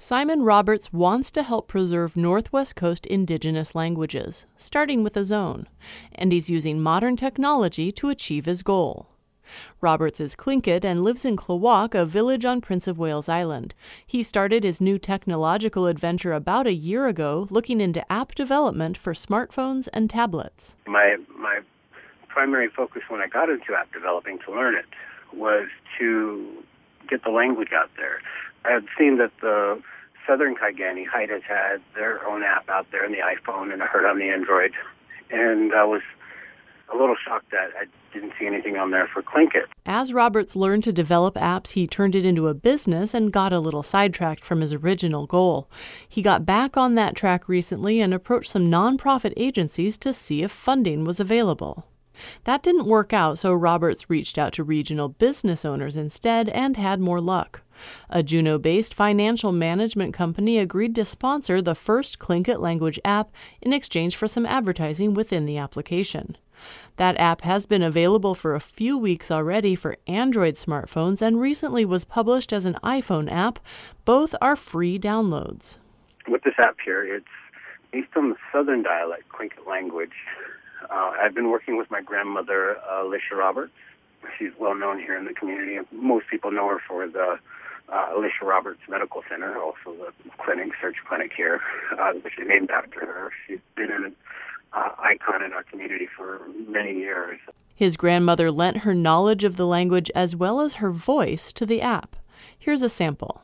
Simon Roberts wants to help preserve Northwest Coast indigenous languages, starting with his own, and he's using modern technology to achieve his goal. Roberts is Tlingit and lives in Klawock, a village on Prince of Wales Island. He started his new technological adventure about a year ago, looking into app development for smartphones and tablets. My primary focus when I got into app developing to learn it was to get the language out there. I had seen that the Southern Kaigani, Haida's had their own app out there on the iPhone, and I heard on the Android. And I was a little shocked that I didn't see anything on there for Tlingit. As Roberts learned to develop apps, he turned it into a business and got a little sidetracked from his original goal. He got back on that track recently and approached some nonprofit agencies to see if funding was available. That didn't work out, so Roberts reached out to regional business owners instead and had more luck. A Juneau-based financial management company agreed to sponsor the first Tlingit language app in exchange for some advertising within the application. That app has been available for a few weeks already for Android smartphones and recently was published as an iPhone app. Both are free downloads. With this app here, it's based on the Southern dialect Tlingit language. I've been working with my grandmother, Alicia Roberts. She's well known here in the community. Most people know her for the Alicia Roberts Medical Center, also the search clinic here, which is named after her. She's been an icon in our community for many years. His grandmother lent her knowledge of the language as well as her voice to the app. Here's a sample.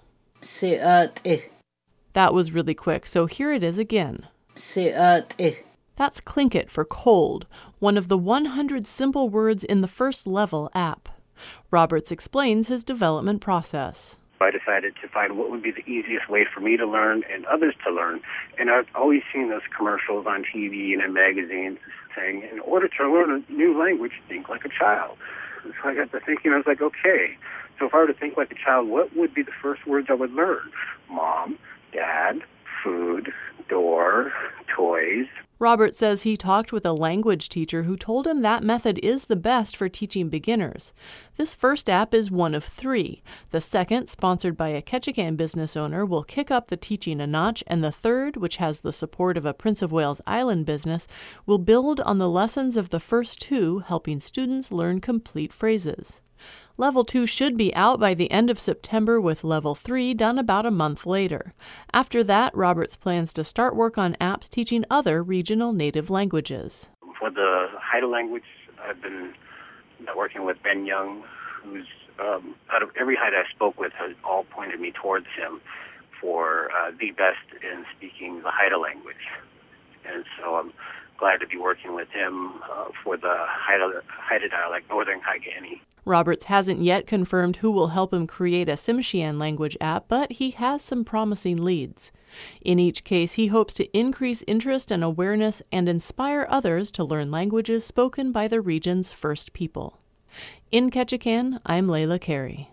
That was really quick, so here it is again. That's Tlingit for cold, one of the 100 simple words in the first level app. Roberts explains his development process. I decided to find what would be the easiest way for me to learn and others to learn. And I've always seen those commercials on TV and in magazines saying, in order to learn a new language, think like a child. So I got to thinking, I was like, okay, so if I were to think like a child, what would be the first words I would learn? Mom, dad, food, door, toys. Robert says he talked with a language teacher who told him that method is the best for teaching beginners. This first app is one of 3. The second, sponsored by a Ketchikan business owner, will kick up the teaching a notch, and the third, which has the support of a Prince of Wales Island business, will build on the lessons of the first 2, helping students learn complete phrases. Level 2 should be out by the end of September, with Level 3 done about a month later. After that, Roberts plans to start work on apps teaching other regional native languages. For the Haida language, I've been working with Ben Young, who's, out of every Haida I spoke with, has all pointed me towards him for the best in speaking the Haida language. And so I'm glad to be working with him for the Haida dialect, Northern Kaigani. Roberts hasn't yet confirmed who will help him create a Tsimshian language app, but he has some promising leads. In each case, he hopes to increase interest and awareness and inspire others to learn languages spoken by the region's first people. In Ketchikan, I'm Layla Carey.